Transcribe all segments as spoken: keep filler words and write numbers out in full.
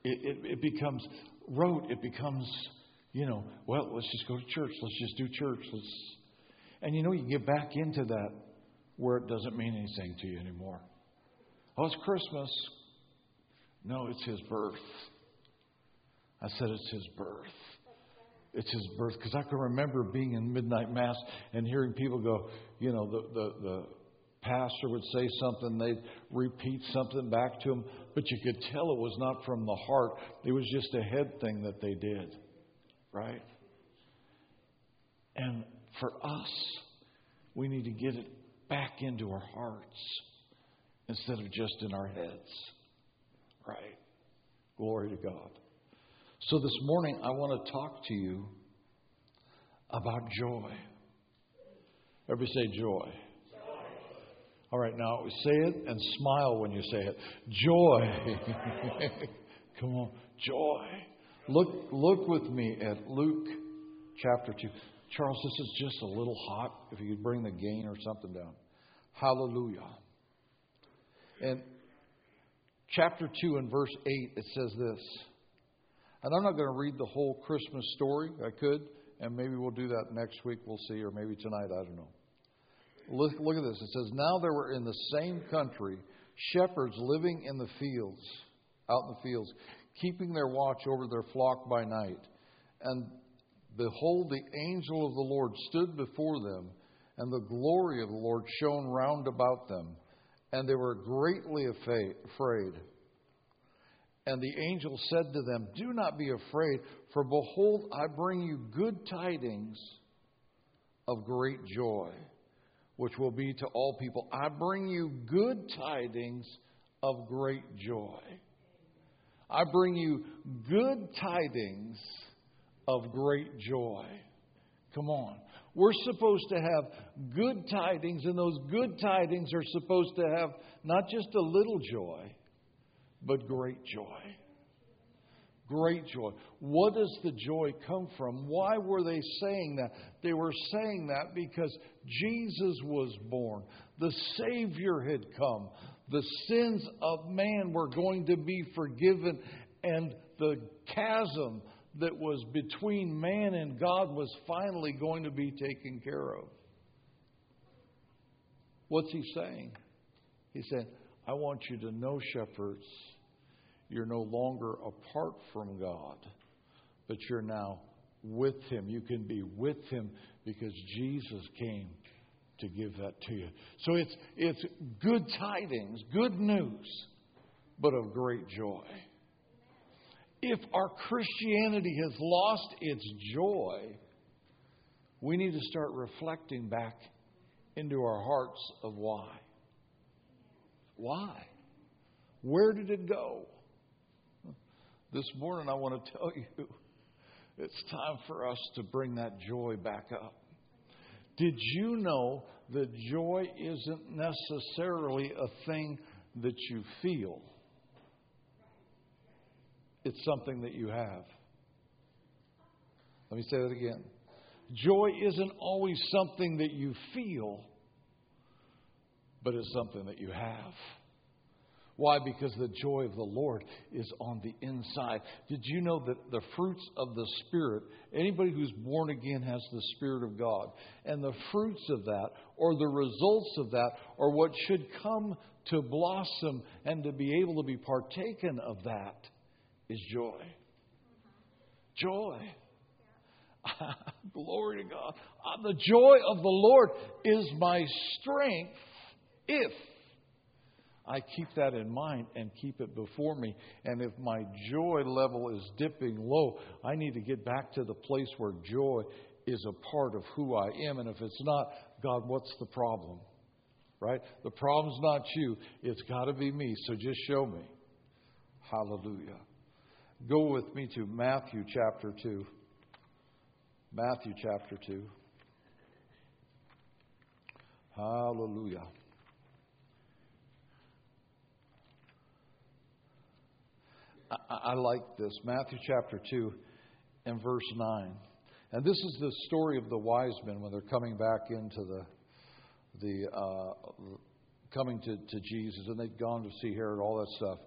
It, it, it becomes rote. It becomes, you know, well, let's just go to church. Let's just do church. Let's, and you know, you get back into that where it doesn't mean anything to you anymore. Oh, it's Christmas. No, it's His birth. I said it's His birth. It's His birth. Because I can remember being in midnight mass and hearing people go, you know, the, the, the pastor would say something, they'd repeat something back to him, but you could tell it was not from the heart. It was just a head thing that they did. Right? And for us, we need to get it back into our hearts instead of just in our heads. Right? Glory to God. So this morning, I want to talk to you about joy. Everybody say joy. Joy. All right, now say it and smile when you say it. Joy. Come on, joy. Look, look with me at Luke chapter two. Charles, this is just a little hot. If you could bring the gain or something down. Hallelujah. And chapter two and verse eight, it says this. And I'm not going to read the whole Christmas story. I could, and maybe we'll do that next week. We'll see, or maybe tonight. I don't know. Look, look at this. It says, now there were in the same country shepherds living in the fields, out in the fields, keeping their watch over their flock by night. And behold, the angel of the Lord stood before them, and the glory of the Lord shone round about them. And they were greatly afraid. And the angel said to them, do not be afraid, for behold, I bring you good tidings of great joy, which will be to all people. I bring you good tidings of great joy. I bring you good tidings of great joy. Come on. We're supposed to have good tidings, and those good tidings are supposed to have not just a little joy, but great joy. Great joy. What does the joy come from? Why were they saying that? They were saying that because Jesus was born. The Savior had come. The sins of man were going to be forgiven. And the chasm that was between man and God was finally going to be taken care of. What's he saying? He said, I want you to know, shepherds, you're no longer apart from God, but you're now with Him. You can be with Him because Jesus came to give that to you. So it's it's good tidings, good news, but of great joy. If our Christianity has lost its joy, we need to start reflecting back into our hearts of why. Why? Where did it go? This morning I want to tell you, it's time for us to bring that joy back up. Did you know that joy isn't necessarily a thing that you feel? It's something that you have. Let me say that again. Joy isn't always something that you feel, but it's something that you have. Why? Because the joy of the Lord is on the inside. Did you know that the fruits of the Spirit, anybody who's born again has the Spirit of God. And the fruits of that, or the results of that, or what should come to blossom and to be able to be partaken of that is joy. Joy. Glory to God. The joy of the Lord is my strength if I keep that in mind and keep it before me. And if my joy level is dipping low, I need to get back to the place where joy is a part of who I am. And if it's not, God, what's the problem? Right? The problem's not you. It's got to be me. So just show me. Hallelujah. Go with me to Matthew chapter two. Matthew chapter two. Hallelujah. I, I like this. Matthew chapter two and verse nine. And this is the story of the wise men when they're coming back into the the uh, coming to, to Jesus, and they'd gone to see Herod, all that stuff.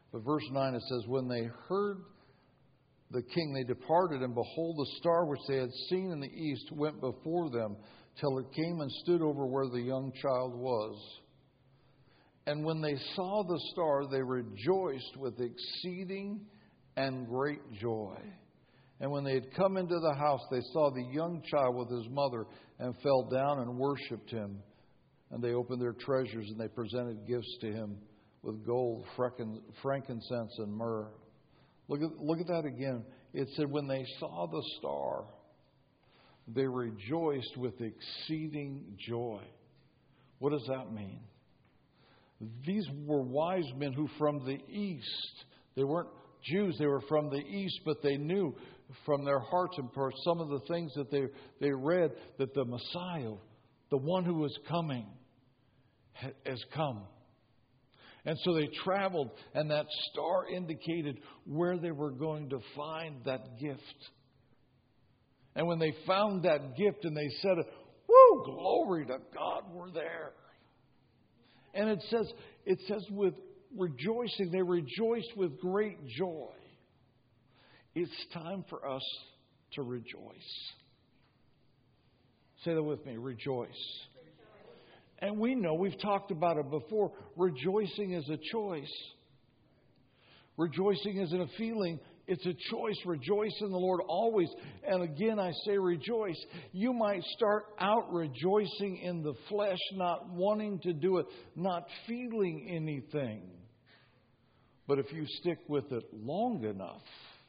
But verse nine, it says, when they heard the king, they departed, and behold, the star which they had seen in the east went before them, till it came and stood over where the young child was. And when they saw the star, they rejoiced with exceeding and great joy. And when they had come into the house, they saw the young child with his mother, and fell down and worshipped him. And they opened their treasures, and they presented gifts to him with gold, frankincense, and myrrh. Look at, look at that again. It said, when they saw the star, they rejoiced with exceeding joy. What does that mean? These were wise men who from the east, they weren't Jews, they were from the east, but they knew from their hearts and for some of the things that they, they read that the Messiah, the one who was coming, has come. And so they traveled, and that star indicated where they were going to find that gift. And when they found that gift and they said, woo, glory to God, we're there. And it says, it says with rejoicing, they rejoiced with great joy. It's time for us to rejoice. Say that with me, rejoice. And we know, we've talked about it before, rejoicing is a choice. Rejoicing isn't a feeling, it's a choice. Rejoice in the Lord always. And again, I say rejoice. You might start out rejoicing in the flesh, not wanting to do it, not feeling anything. But if you stick with it long enough,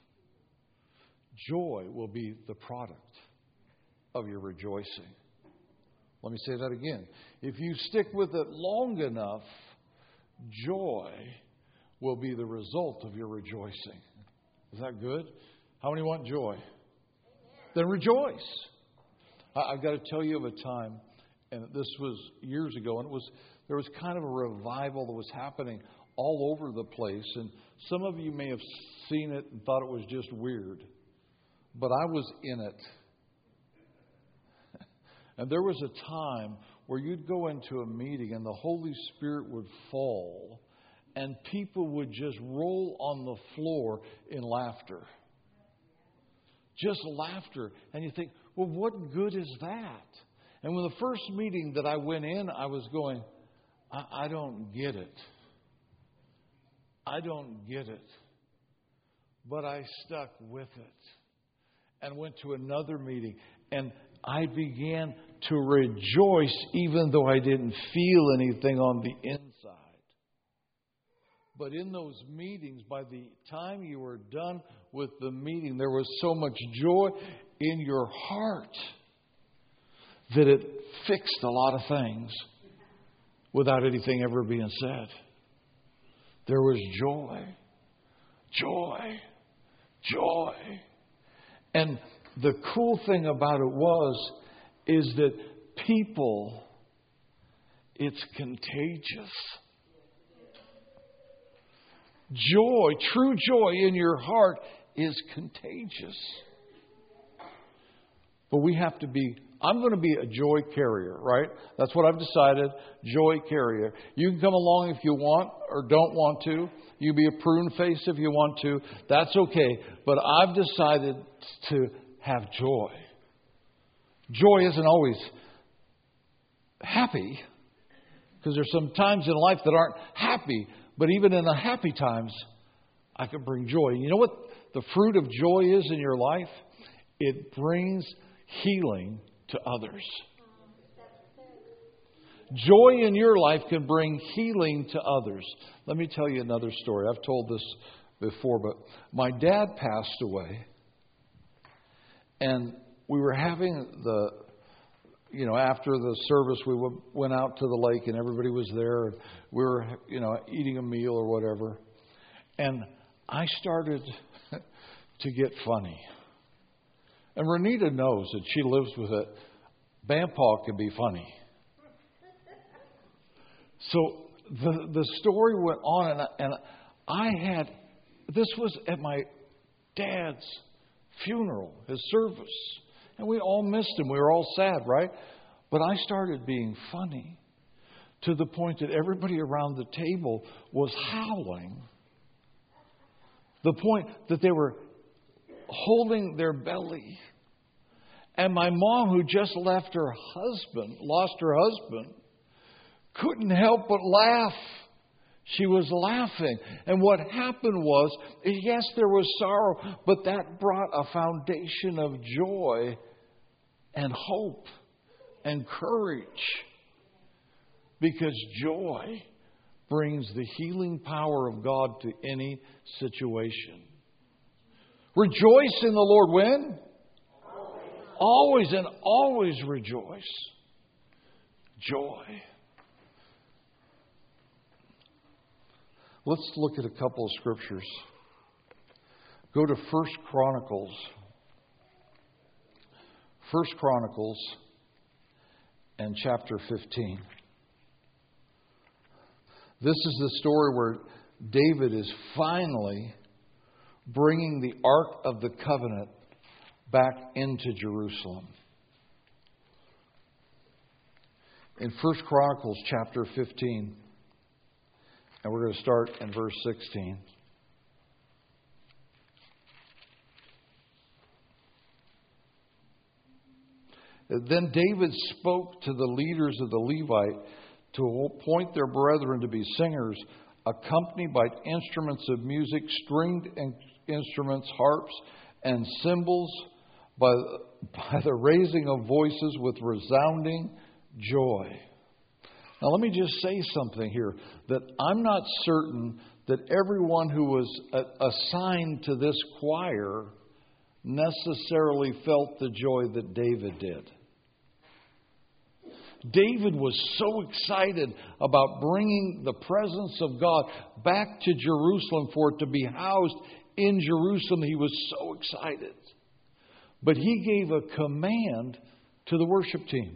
joy will be the product of your rejoicing. Let me say that again. If you stick with it long enough, joy will be the result of your rejoicing. Is that good? How many want joy? Amen. Then rejoice. I've got to tell you of a time, and this was years ago, and it was there was kind of a revival that was happening all over the place. And some of you may have seen it and thought it was just weird. But I was in it. And there was a time where you'd go into a meeting and the Holy Spirit would fall and people would just roll on the floor in laughter. Just laughter. And you think, well, what good is that? And when the first meeting that I went in, I was going, I, I don't get it. I don't get it. But I stuck with it and went to another meeting. And I began to rejoice even though I didn't feel anything on the inside. But in those meetings, by the time you were done with the meeting, there was so much joy in your heart that it fixed a lot of things without anything ever being said. There was joy, joy, joy. And the cool thing about it was, is that people, it's contagious. Joy, true joy in your heart is contagious. But we have to be, I'm going to be a joy carrier, right? That's what I've decided, joy carrier. You can come along if you want or don't want to. You be a prune face if you want to. That's okay. But I've decided to have joy. Joy isn't always happy, because there's some times in life that aren't happy. But even in the happy times, I can bring joy. You know what the fruit of joy is in your life? It brings healing to others. Joy in your life can bring healing to others. Let me tell you another story. I've told this before, but my dad passed away. And we were having the, you know, after the service, we went out to the lake and everybody was there. And we were, you know, eating a meal or whatever. And I started to get funny. And Renita knows that she lives with it. Bampaw can be funny. So the the story went on, and I, and I had, this was at my dad's funeral, his service. And we all missed him. We were all sad, right? But I started being funny to the point that everybody around the table was howling The point that they were holding their belly. And my mom, who just left her husband, lost her husband, couldn't help but laugh. She was laughing. And what happened was, yes, there was sorrow, but that brought a foundation of joy and hope and courage. Because joy brings the healing power of God to any situation. Rejoice in the Lord when? Always, always and always rejoice. Joy. Let's look at a couple of scriptures. Go to First Chronicles. First Chronicles and chapter fifteen. This is the story where David is finally bringing the Ark of the Covenant back into Jerusalem. In First Chronicles chapter fifteen, and we're going to start in verse sixteen. Then David spoke to the leaders of the Levite to appoint their brethren to be singers, accompanied by instruments of music, stringed instruments, harps, and cymbals, by, by the raising of voices with resounding joy. Now let me just say something here, that I'm not certain that everyone who was assigned to this choir necessarily felt the joy that David did. David was so excited about bringing the presence of God back to Jerusalem, for it to be housed in Jerusalem. He was so excited. But he gave a command to the worship team.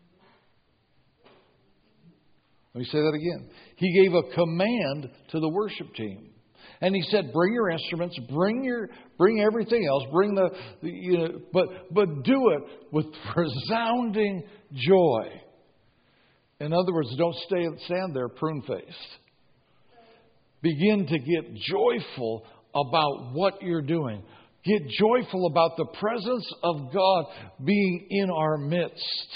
Let me say that again. He gave a command to the worship team. And he said, bring your instruments, bring your, bring everything else, bring the, the you know, but, but do it with resounding joy. In other words, don't stay stand there prune-faced. Begin to get joyful about what you're doing. Get joyful about the presence of God being in our midst.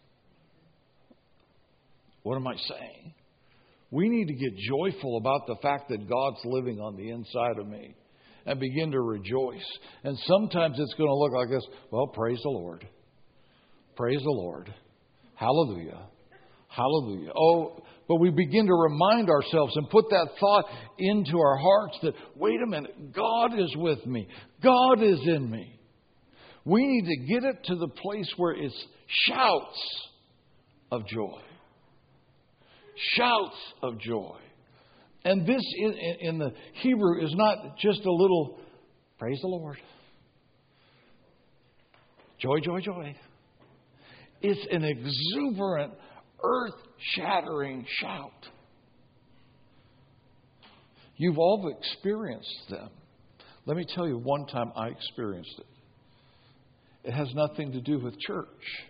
What am I saying? We need to get joyful about the fact that God's living on the inside of me and begin to rejoice. And sometimes it's going to look like this. Well, praise the Lord. Praise the Lord. Hallelujah. Hallelujah. Oh, but we begin to remind ourselves and put that thought into our hearts that, wait a minute, God is with me. God is in me. We need to get it to the place where it's shouts of joy. Shouts of joy. And this in, in the Hebrew is not just a little, praise the Lord. Joy, joy, joy. It's an exuberant, earth-shattering shout. You've all experienced them. Let me tell you, one time I experienced it. It has nothing to do with church.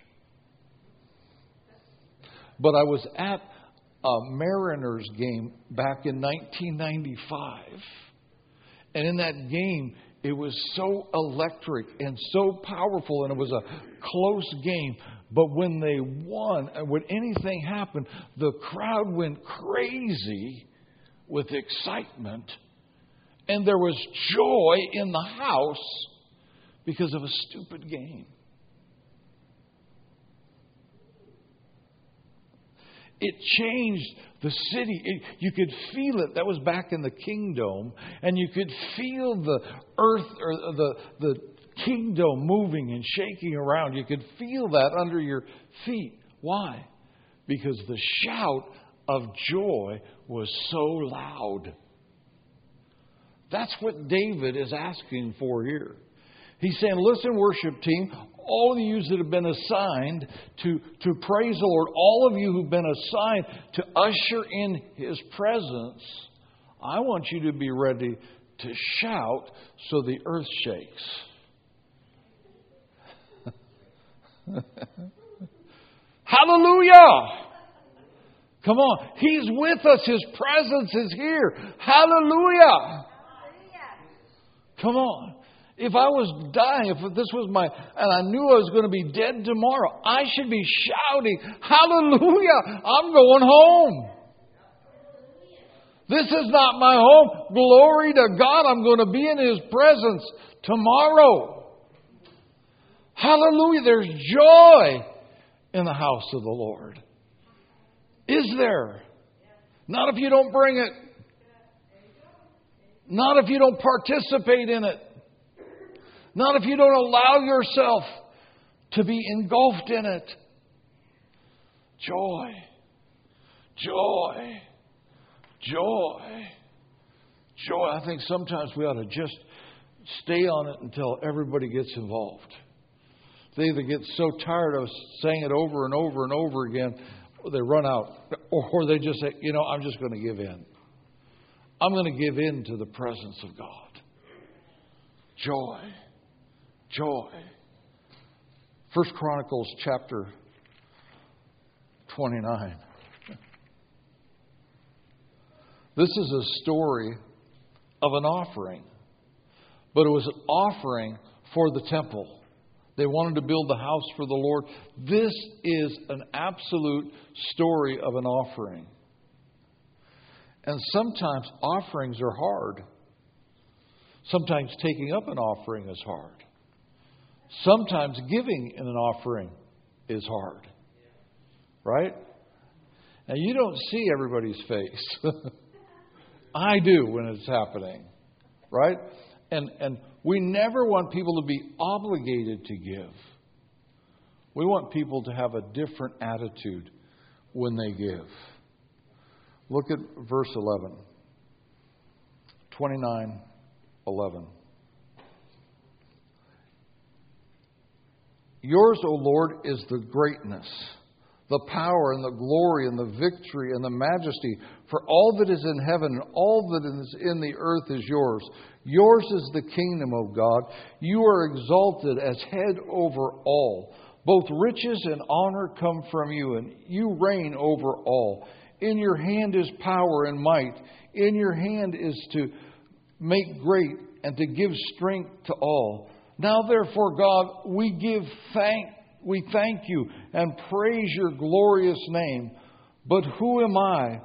But I was at a Mariners game back in nineteen ninety-five. And in that game, it was so electric and so powerful, and it was a close game. But when they won, and when anything happened, the crowd went crazy with excitement. And there was joy in the house because of a stupid game. It changed the city. It, you could feel it. That was back in the kingdom. And you could feel the earth or the, the kingdom moving and shaking around. You could feel that under your feet. Why? Because the shout of joy was so loud. That's what David is asking for here. He's saying, listen, worship team, all of you that have been assigned to, to praise the Lord, all of you who've been assigned to usher in His presence, I want you to be ready to shout so the earth shakes. Hallelujah! Come on. He's with us. His presence is here. Hallelujah! Come on. If I was dying, if this was my, and I knew I was going to be dead tomorrow, I should be shouting, hallelujah, I'm going home. This is not my home. Glory to God, I'm going to be in His presence tomorrow. Hallelujah, there's joy in the house of the Lord. Is there? Not if you don't bring it. Not if you don't participate in it. Not if you don't allow yourself to be engulfed in it. Joy. Joy. Joy. Joy. I think sometimes we ought to just stay on it until everybody gets involved. They either get so tired of saying it over and over and over again, or they run out. Or they just say, you know, I'm just going to give in. I'm going to give in to the presence of God. Joy. Joy. First Chronicles chapter twenty-nine. This is a story of an offering. But it was an offering for the temple. They wanted to build the house for the Lord. This is an absolute story of an offering. And sometimes offerings are hard. Sometimes taking up an offering is hard. Sometimes giving in an offering is hard. Right? And you don't see everybody's face. I do when it's happening. Right? And and we never want people to be obligated to give. We want people to have a different attitude when they give. Look at verse eleven. twenty-nine eleven. Yours, O Lord, is the greatness, the power and the glory and the victory and the majesty. For all that is in heaven and all that is in the earth is yours. Yours is the kingdom, O God. You are exalted as head over all. Both riches and honor come from you, and you reign over all. In your hand is power and might. In your hand is to make great and to give strength to all. Now, therefore, God, we give thank, we thank you and praise your glorious name. But who am I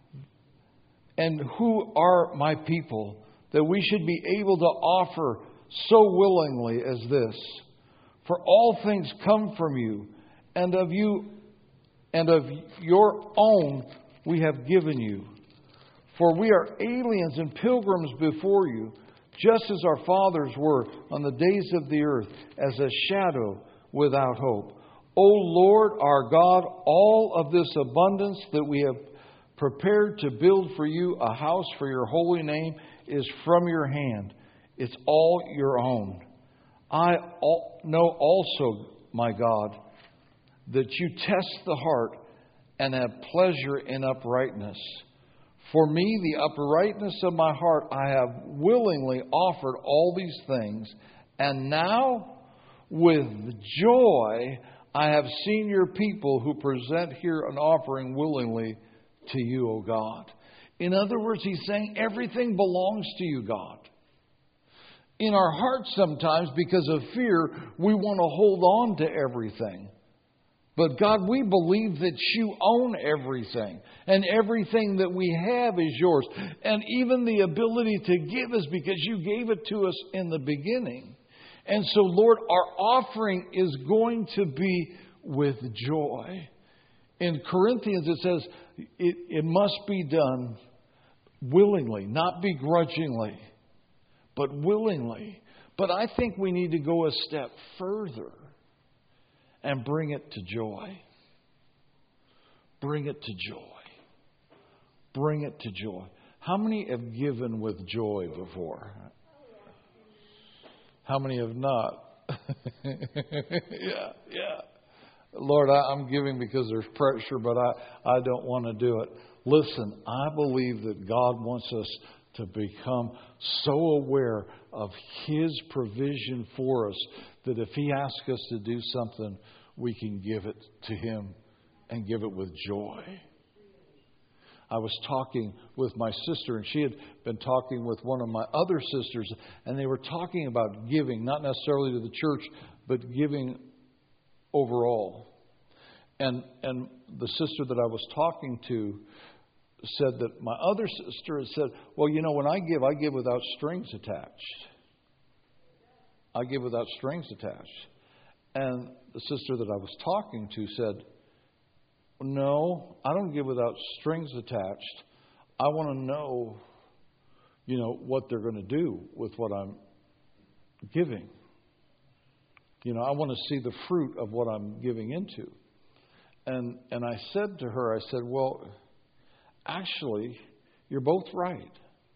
and who are my people that we should be able to offer so willingly as this? For all things come from you, and of you and of your own we have given you. For we are aliens and pilgrims before you, just as our fathers were on the days of the earth, as a shadow without hope. O Lord our God, all of this abundance that we have prepared to build for you a house for your holy name is from your hand. It's all your own. I know also, my God, that you test the heart and have pleasure in uprightness. For me, the uprightness of my heart, I have willingly offered all these things. And now, with joy, I have seen your people who present here an offering willingly to you, O God. In other words, he's saying everything belongs to you, God. In our hearts sometimes, because of fear, we want to hold on to everything. But God, we believe that you own everything. And everything that we have is yours. And even the ability to give is because you gave it to us in the beginning. And so, Lord, our offering is going to be with joy. In Corinthians, it says it, it must be done willingly, not begrudgingly, but willingly. But I think we need to go a step further and bring it to joy. Bring it to joy. Bring it to joy. How many have given with joy before? How many have not? yeah, yeah. Lord, I, I'm giving because there's pressure, but I, I don't want to do it. Listen, I believe that God wants us to become so aware of His provision for us that if He asks us to do something, we can give it to Him and give it with joy. I was talking with my sister, and she had been talking with one of my other sisters, and they were talking about giving, not necessarily to the church, but giving overall. And and the sister that I was talking to said that my other sister had said, well, you know, when I give, I give without strings attached. I give without strings attached. And the sister that I was talking to said, no, I don't give without strings attached. I want to know, you know, what they're going to do with what I'm giving. You know, I want to see the fruit of what I'm giving into. And and I said to her, I said, well, actually, you're both right.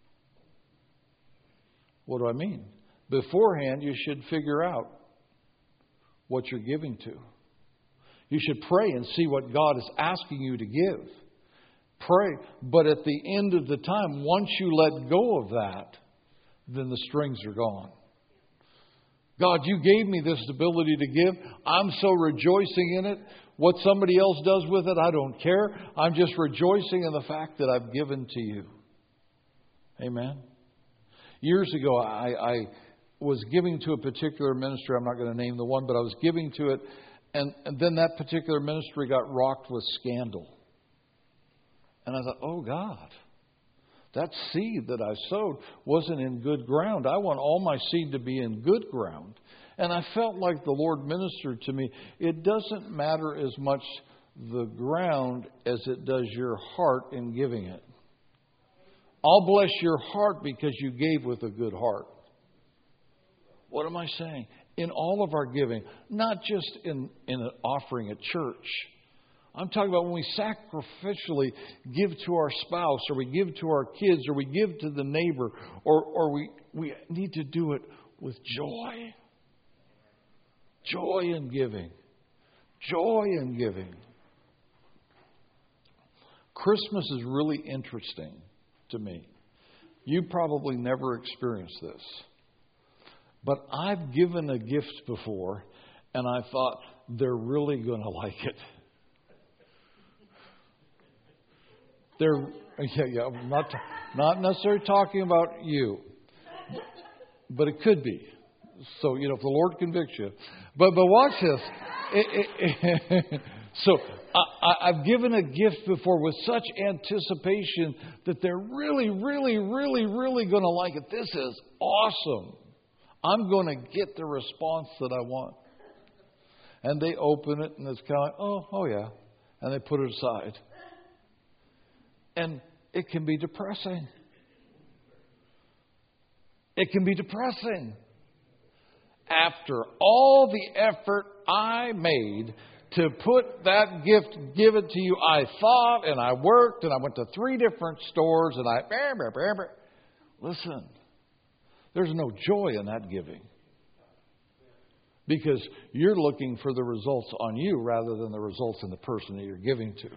What do I mean? Beforehand, you should figure out what you're giving to. You should pray and see what God is asking you to give. Pray, but at the end of the time, once you let go of that, then the strings are gone. God, you gave me this ability to give. I'm so rejoicing in it. What somebody else does with it, I don't care. I'm just rejoicing in the fact that I've given to you. Amen. Years ago, I, I was giving to a particular ministry. I'm not going to name the one, but I was giving to it. And, and then that particular ministry got rocked with scandal. And I thought, oh God, that seed that I sowed wasn't in good ground. I want all my seed to be in good ground. And I felt like the Lord ministered to me. It doesn't matter as much the ground as it does your heart in giving it. I'll bless your heart because you gave with a good heart. What am I saying? In all of our giving, not just in, in an offering at church. I'm talking about when we sacrificially give to our spouse, or we give to our kids, or we give to the neighbor, or, or we, we need to do it with joy. Joy in giving. Joy in giving. Christmas is really interesting to me. You probably never experienced this. But I've given a gift before, and I thought, they're really going to like it. They're, yeah, yeah, I'm not, not necessarily talking about you, but it could be. So, you know, if the Lord convicts you. But but watch this. It, it, it, so I, I've given a gift before with such anticipation that they're really, really, really, really going to like it. This is awesome. I'm going to get the response that I want. And they open it, and it's kind of like, oh, oh yeah. And they put it aside. And it can be depressing. It can be depressing. After all the effort I made to put that gift, give it to you, I thought and I worked and I went to three different stores and I... Listen, there's no joy in that giving. Because you're looking for the results on you rather than the results in the person that you're giving to.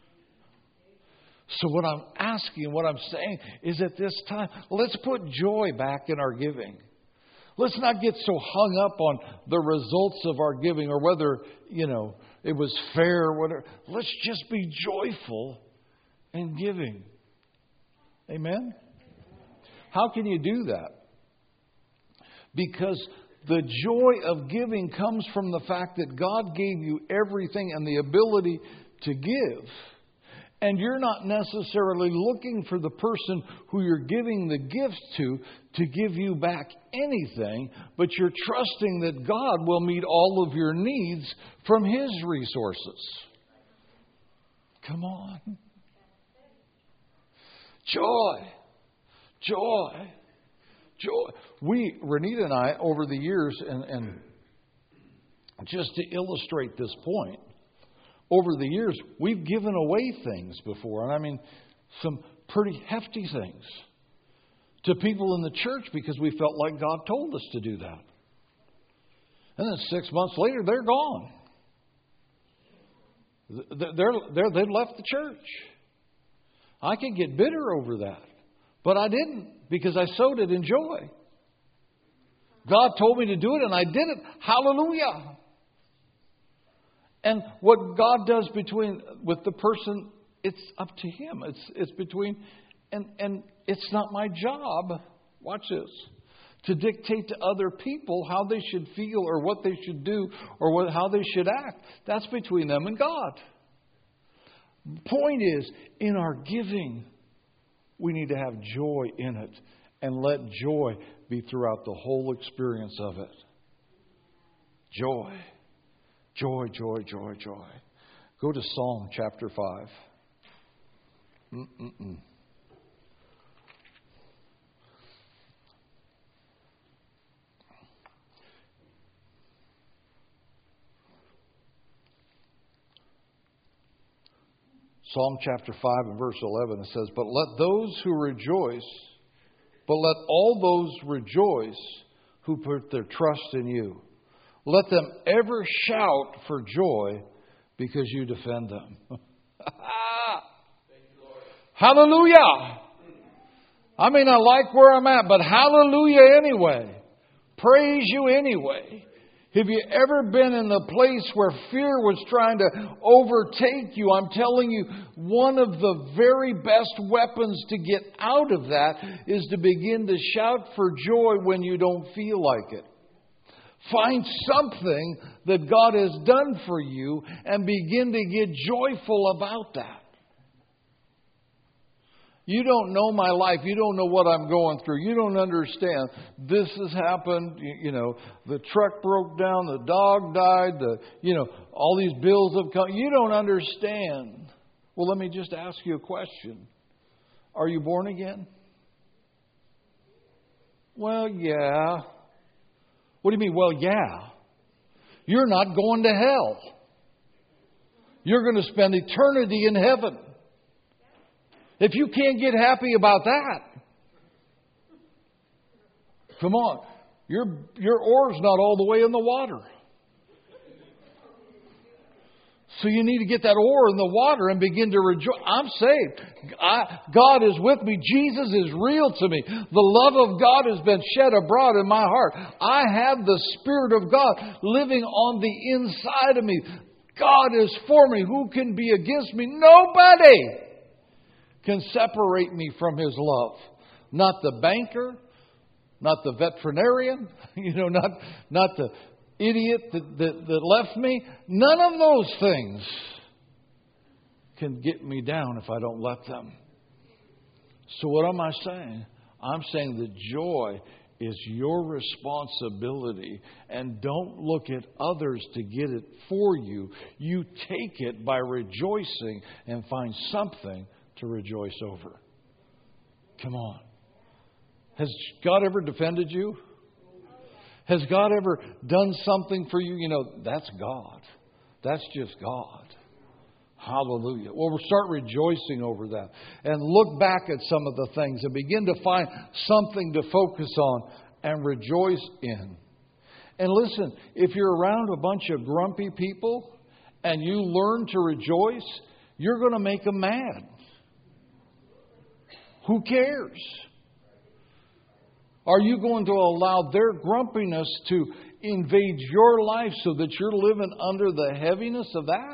So what I'm asking, what I'm saying is at this time, let's put joy back in our giving. Let's not get so hung up on the results of our giving or whether, you know, it was fair or whatever. Let's just be joyful in giving. Amen? How can you do that? Because the joy of giving comes from the fact that God gave you everything and the ability to give. And you're not necessarily looking for the person who you're giving the gift to to give you back anything, but you're trusting that God will meet all of your needs from His resources. Come on. Joy. Joy. Joy. We, Renita and I, over the years, and, and just to illustrate this point, over the years, we've given away things before. And I mean, some pretty hefty things to people in the church because we felt like God told us to do that. And then six months later, they're gone. They're, they're, they've left the church. I can get bitter over that. But I didn't because I sowed it in joy. God told me to do it and I did it. Hallelujah. And what God does between with the person it's up to Him. It's it's between, and, and it's not my job, watch this, to dictate to other people how they should feel or what they should do or what, how they should act. That's between them and God. Point is, in our giving, we need to have joy in it and let joy be throughout the whole experience of it. Joy. Joy, joy, joy, joy. Go to Psalm chapter five. Mm-mm-mm. Psalm chapter five and verse eleven, it says, But let those who rejoice, but let all those rejoice who put their trust in you. Let them ever shout for joy because you defend them. Hallelujah! I mean, I like where I'm at, but hallelujah anyway. Praise you anyway. Have you ever been in the place where fear was trying to overtake you? I'm telling you, one of the very best weapons to get out of that is to begin to shout for joy when you don't feel like it. Find something that God has done for you and begin to get joyful about that. You don't know my life. You don't know what I'm going through. You don't understand. This has happened. You, you know, the truck broke down. The dog died. The, you know, all these bills have come. You don't understand. Well, let me just ask you a question. Are you born again? Well, yeah. What do you mean, well, yeah? You're not going to hell. You're going to spend eternity in heaven. If you can't get happy about that, come on. Your, your oar's not all the way in the water. So you need to get that oar in the water and begin to rejoice. I'm saved. I, God is with me. Jesus is real to me. The love of God has been shed abroad in my heart. I have the Spirit of God living on the inside of me. God is for me. Who can be against me? Nobody can separate me from His love. Not the banker, not the veterinarian, you know, not, not the idiot that, that, that left me. None of those things can get me down if I don't let them. So what am I saying? I'm saying that joy is your responsibility, and don't look at others to get it for you. You take it by rejoicing and find something to rejoice over. Come on. Has God ever defended you? Has God ever done something for you? You know, that's God. That's just God. Hallelujah. Well, we'll start rejoicing over that. And look back at some of the things and begin to find something to focus on and rejoice in. And listen, if you're around a bunch of grumpy people and you learn to rejoice, you're going to make them mad. Who cares? Are you going to allow their grumpiness to invade your life so that you're living under the heaviness of that?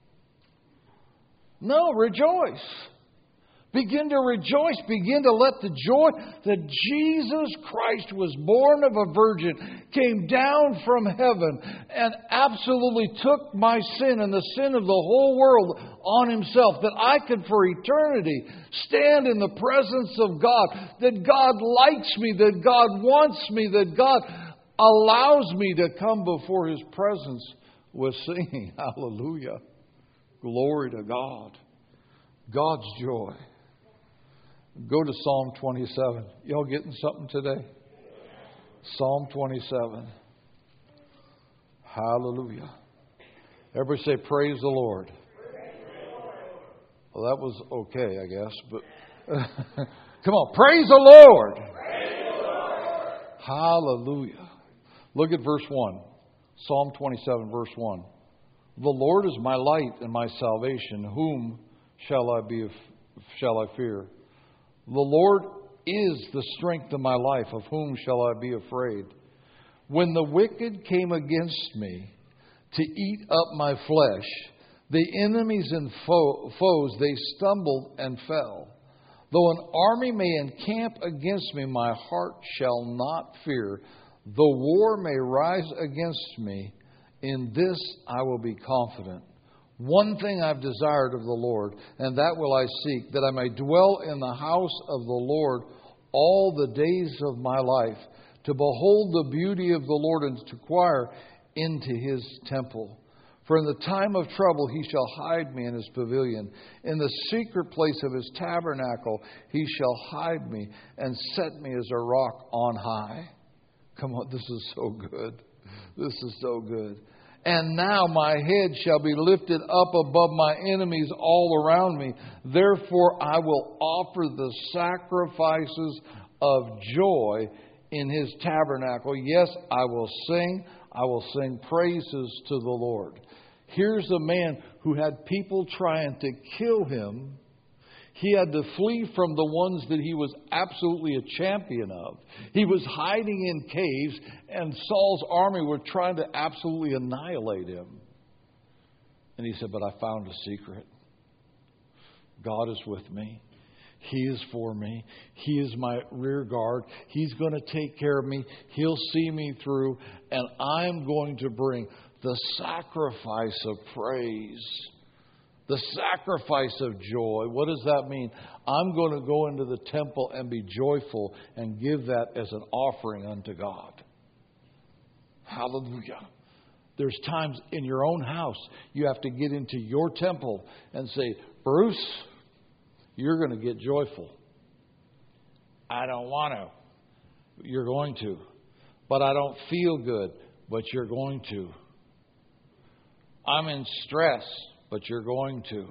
No, rejoice. Begin to rejoice. Begin to let the joy that Jesus Christ was born of a virgin, came down from heaven, and absolutely took my sin and the sin of the whole world on Himself, that I could for eternity stand in the presence of God, that God likes me, that God wants me, that God allows me to come before His presence with singing. Hallelujah. Glory to God. God's joy. Go to Psalm twenty-seven. Y'all getting something today? Psalm twenty-seven. Hallelujah. Everybody say, praise the Lord. Praise the Lord. Well, that was okay, I guess. But come on, praise the Lord. Praise the Lord. Hallelujah. Look at verse one. Psalm twenty-seven, verse one. The Lord is my light and my salvation. Whom shall I be? Shall I fear? The Lord is the strength of my life. Of whom shall I be afraid? When the wicked came against me to eat up my flesh, The enemies and fo- foes, they stumbled and fell. Though an army may encamp against me, my heart shall not fear. Though war may rise against me, in this I will be confident. One thing I've desired of the Lord, and that will I seek, that I may dwell in the house of the Lord all the days of my life, to behold the beauty of the Lord and to inquire into His temple. For in the time of trouble He shall hide me in His pavilion. In the secret place of His tabernacle He shall hide me and set me as a rock on high. Come on, this is so good. This is so good. And now my head shall be lifted up above my enemies all around me. Therefore I will offer the sacrifices of joy in His tabernacle. Yes, I will sing. I will sing praises to the Lord. Here's a man who had people trying to kill him. He had to flee from the ones that he was absolutely a champion of. He was hiding in caves, and Saul's army were trying to absolutely annihilate him. And he said, but I found a secret. God is with me. He is for me. He is my rear guard. He's going to take care of me. He'll see me through. And I'm going to bring the sacrifice of praise. The sacrifice of joy. What does that mean? I'm going to go into the temple and be joyful and give that as an offering unto God. Hallelujah. There's times in your own house you have to get into your temple and say, Bruce, you're going to get joyful. I don't want to. You're going to. But I don't feel good. But you're going to. I'm in stress. But you're going to.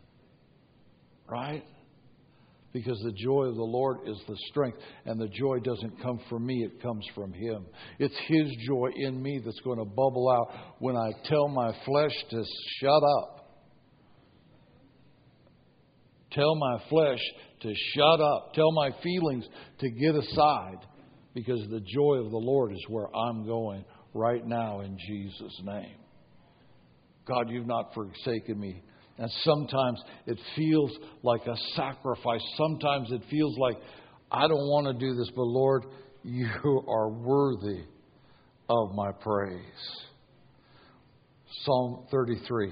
Right? Because the joy of the Lord is the strength. And the joy doesn't come from me. It comes from Him. It's His joy in me that's going to bubble out when I tell my flesh to shut up. Tell my flesh to shut up. Tell my feelings to get aside. Because the joy of the Lord is where I'm going right now in Jesus' name. God, you've not forsaken me. And sometimes it feels like a sacrifice. Sometimes it feels like I don't want to do this. But Lord, you are worthy of my praise. Psalm thirty-three.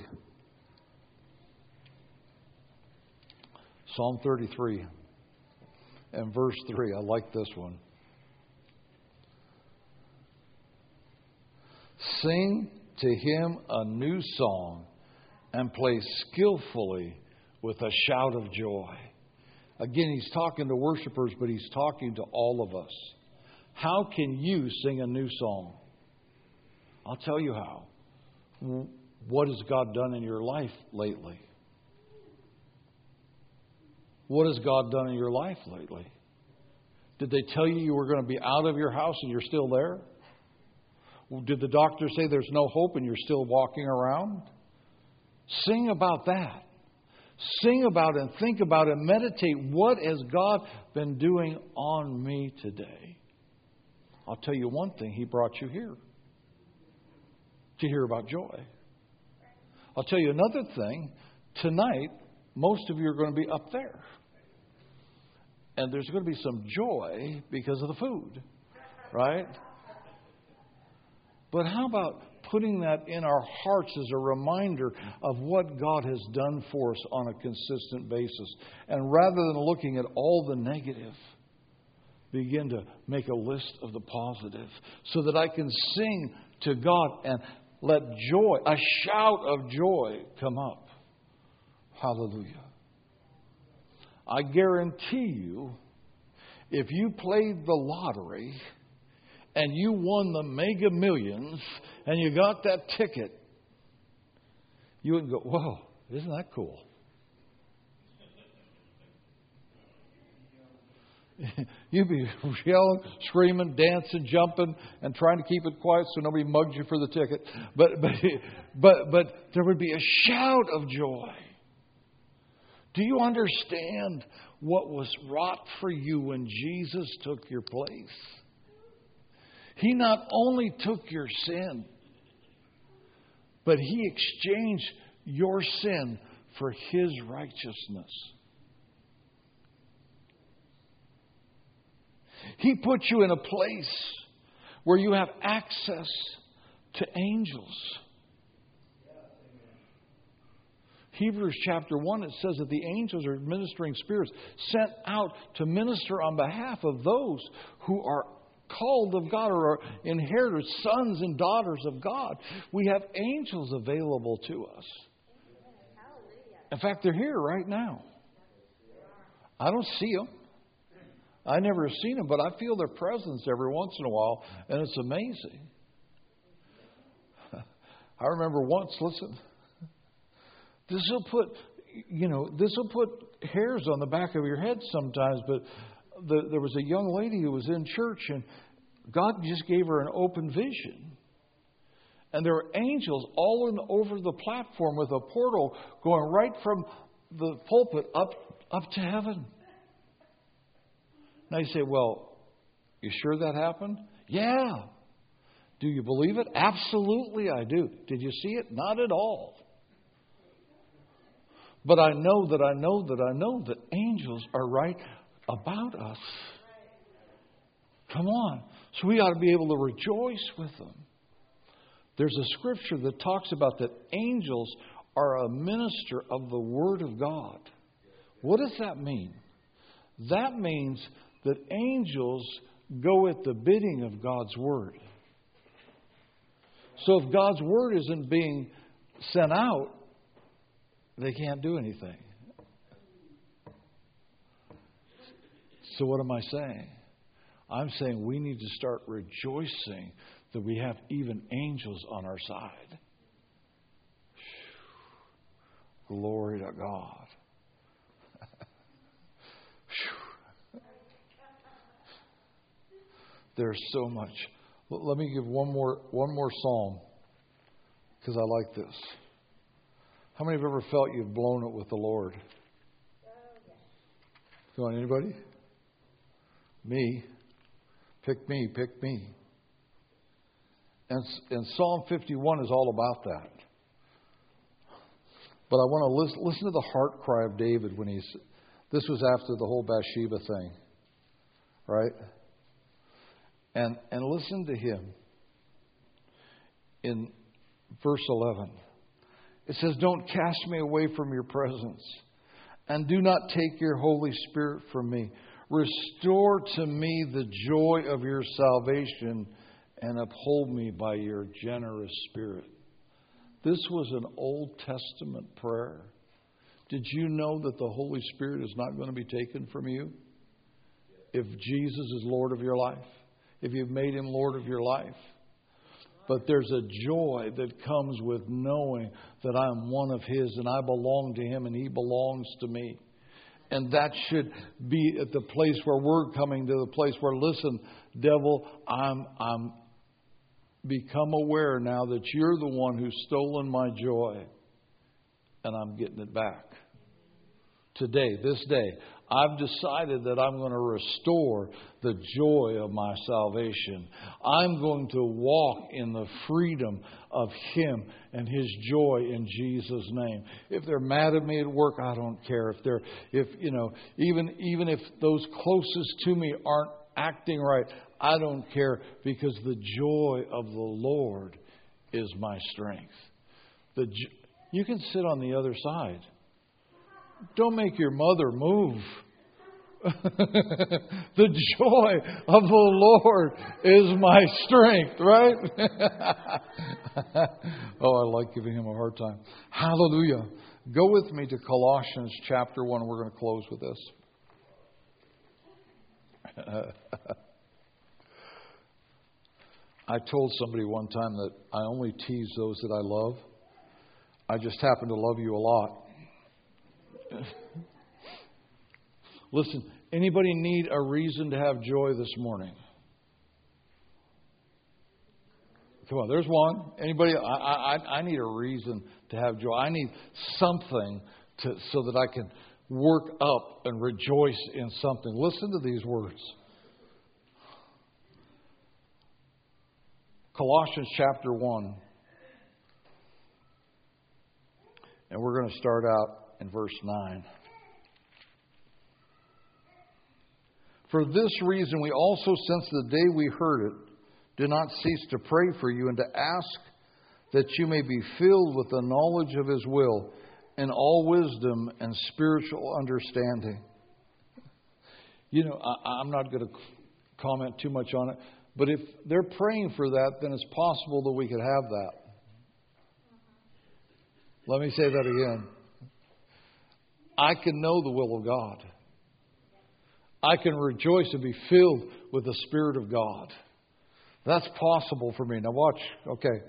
Psalm thirty-three and verse three. I like this one. Sing to Him a new song and play skillfully with a shout of joy. Again, He's talking to worshipers, but He's talking to all of us. How can you sing a new song? I'll tell you how. What has God done in your life lately? What has God done in your life lately? Did they tell you you were going to be out of your house and you're still there? Did the doctor say there's no hope and you're still walking around? Sing about that. Sing about it and think about it. Meditate. What has God been doing on me today? I'll tell you one thing. He brought you here to hear about joy. I'll tell you another thing. Tonight, most of you are going to be up there. And there's going to be some joy because of the food. Right? But how about putting that in our hearts as a reminder of what God has done for us on a consistent basis? And rather than looking at all the negative, begin to make a list of the positive so that I can sing to God and let joy, a shout of joy, come up. Hallelujah. I guarantee you, if you played the lottery and you won the Mega Millions and you got that ticket, you would go, whoa, isn't that cool? You'd be yelling, screaming, dancing, jumping, and trying to keep it quiet so nobody mugs you for the ticket. But but but but there would be a shout of joy. Do you understand what was wrought for you when Jesus took your place? He not only took your sin, but He exchanged your sin for His righteousness. He put you in a place where you have access to angels. Hebrews chapter one, it says that the angels are ministering spirits sent out to minister on behalf of those who are called of God or are inheritors, sons and daughters of God. We have angels available to us. In fact, they're here right now. I don't see them. I never have seen them, but I feel their presence every once in a while, and it's amazing. I remember once, listen, this will put, you know, this will put hairs on the back of your head sometimes, but the, there was a young lady who was in church, and God just gave her an open vision. And there were angels all in, over the platform with a portal going right from the pulpit up, up to heaven. Now you say, well, you sure that happened? Yeah. Do you believe it? Absolutely I do. Did you see it? Not at all. But I know that I know that I know that angels are right about us. Come on. So we ought to be able to rejoice with them. There's a scripture that talks about that angels are a minister of the Word of God. What does that mean? That means that angels go at the bidding of God's Word. So if God's Word isn't being sent out, they can't do anything. So what am I saying? I'm saying we need to start rejoicing that we have even angels on our side. Glory to God. There's so much. Let me give one more one more psalm because I like this. How many have ever felt you've blown it with the Lord? Come on, anybody? Me. Pick me, pick me. And, and Psalm fifty-one is all about that. But I want to listen, listen to the heart cry of David when he's... This was after the whole Bathsheba thing. Right? And, and listen to him in verse eleven. It says, "Don't cast me away from your presence, and do not take your Holy Spirit from me. Restore to me the joy of your salvation, and uphold me by your generous spirit." This was an Old Testament prayer. Did you know that the Holy Spirit is not going to be taken from you if Jesus is Lord of your life? If you've made Him Lord of your life. But there's a joy that comes with knowing that I'm one of His and I belong to Him and He belongs to me. And that should be at the place where we're coming to the place where, listen, devil, I'm I'm become aware now that you're the one who's stolen my joy, and I'm getting it back. Today, this day, I've decided that I'm going to restore the joy of my salvation. I'm going to walk in the freedom of Him and His joy in Jesus' name. If they're mad at me at work, I don't care. If they're, if you know, even even if those closest to me aren't acting right, I don't care, because the joy of the Lord is my strength. The you can sit on the other side. Don't make your mother move. The joy of the Lord is my strength, right? Oh, I like giving him a hard time. Hallelujah. Go with me to Colossians chapter one. We're going to close with this. I told somebody one time that I only tease those that I love. I just happen to love you a lot. Listen, anybody need a reason to have joy this morning? Come on, there's one. Anybody? I, I, I need a reason to have joy. I need something to, so that I can work up and rejoice in something. Listen to these words. Colossians chapter one. And we're going to start out in verse nine. For this reason, we also, since the day we heard it, do not cease to pray for you and to ask that you may be filled with the knowledge of His will in all wisdom and spiritual understanding. You know, I, I'm not going to comment too much on it, but if they're praying for that, then it's possible that we could have that. Let me say that again. I can know the will of God. I can rejoice and be filled with the Spirit of God. That's possible for me. Now watch. Okay.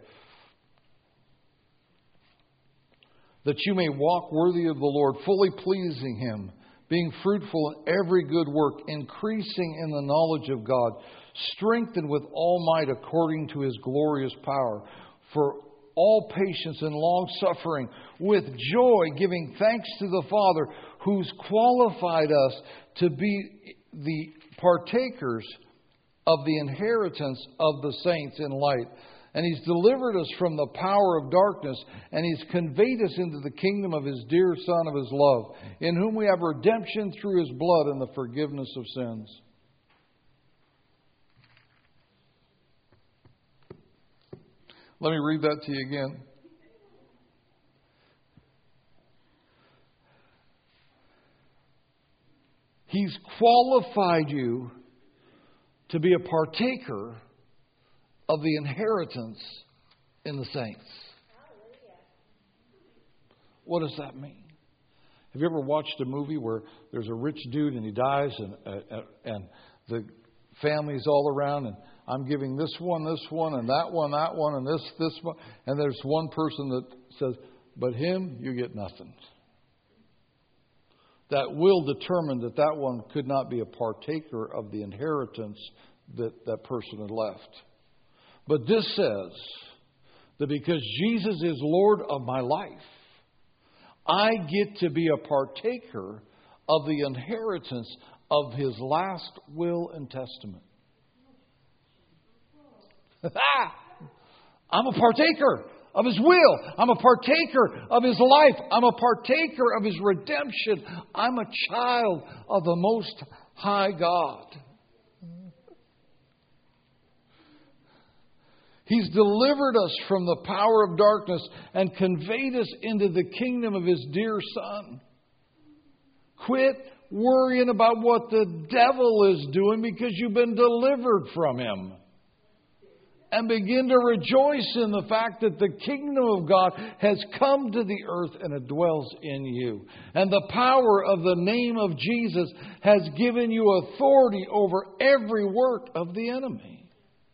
That you may walk worthy of the Lord, fully pleasing Him, being fruitful in every good work, increasing in the knowledge of God, strengthened with all might according to His glorious power, for all patience and long suffering, with joy, giving thanks to the Father, who's qualified us to be the partakers of the inheritance of the saints in light. And He's delivered us from the power of darkness, and He's conveyed us into the kingdom of His dear Son of His love, in whom we have redemption through His blood and the forgiveness of sins. Let me read that to you again. He's qualified you to be a partaker of the inheritance in the saints. What does that mean? Have you ever watched a movie where there's a rich dude and he dies and uh, and the family's all around and I'm giving this one, this one, and that one, that one, and this, this one, and there's one person that says, but him, you get nothing. That will determine that that one could not be a partaker of the inheritance that that person had left. But this says that because Jesus is Lord of my life, I get to be a partaker of the inheritance of His last will and testament. I'm a partaker of His will. I'm a partaker of His life. I'm a partaker of His redemption. I'm a child of the Most High God. He's delivered us from the power of darkness and conveyed us into the kingdom of His dear Son. Quit worrying about what the devil is doing because you've been delivered from him. And begin to rejoice in the fact that the kingdom of God has come to the earth and it dwells in you. And the power of the name of Jesus has given you authority over every work of the enemy.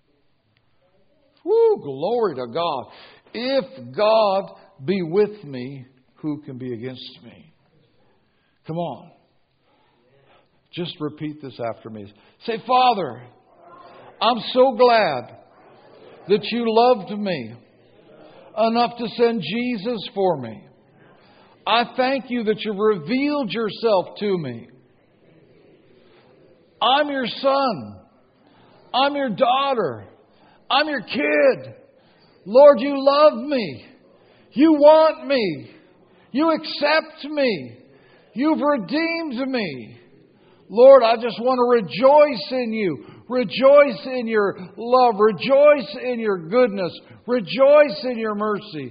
Woo, glory to God. If God be with me, who can be against me? Come on. Just repeat this after me. Say, Father, I'm so glad that you loved me enough to send Jesus for me. I thank you that you've revealed yourself to me. I'm your son. I'm your daughter. I'm your kid. Lord, you love me. You want me. You accept me. You've redeemed me. Lord, I just want to rejoice in you. Rejoice in your love. Rejoice in your goodness. Rejoice in your mercy.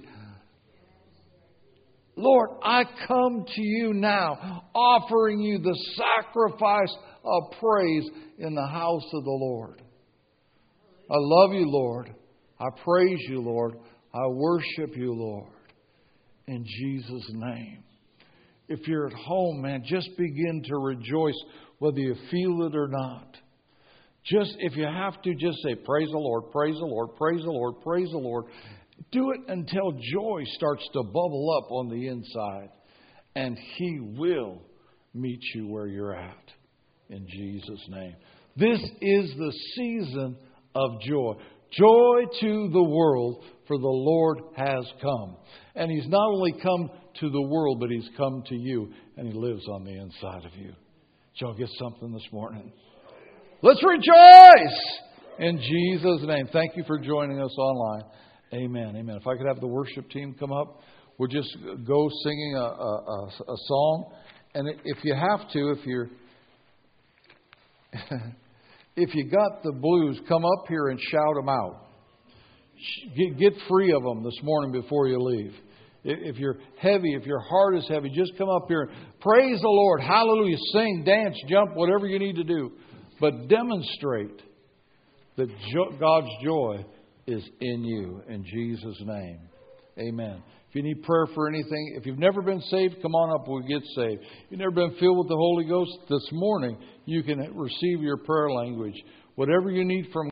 Lord, I come to you now, offering you the sacrifice of praise in the house of the Lord. I love you, Lord. I praise you, Lord. I worship you, Lord. In Jesus' name. If you're at home, man, just begin to rejoice whether you feel it or not. Just, if you have to, just say, praise the Lord, praise the Lord, praise the Lord, praise the Lord. Do it until joy starts to bubble up on the inside. And He will meet you where you're at. In Jesus' name. This is the season of joy. Joy to the world, for the Lord has come. And He's not only come to the world, but He's come to you. And He lives on the inside of you. Did y'all get something this morning? Let's rejoice in Jesus' name. Thank you for joining us online. Amen. Amen. If I could have the worship team come up, we'll just go singing a, a, a song. And if you have to, if you're if you got the blues, come up here and shout them out. Get, get free of them this morning before you leave. If you're heavy, if your heart is heavy, just come up here and praise the Lord. Hallelujah. Sing, dance, jump, whatever you need to do. But demonstrate that God's joy is in you. In Jesus' name. Amen. If you need prayer for anything, if you've never been saved, come on up. We'll get saved. If you've never been filled with the Holy Ghost, this morning you can receive your prayer language. Whatever you need from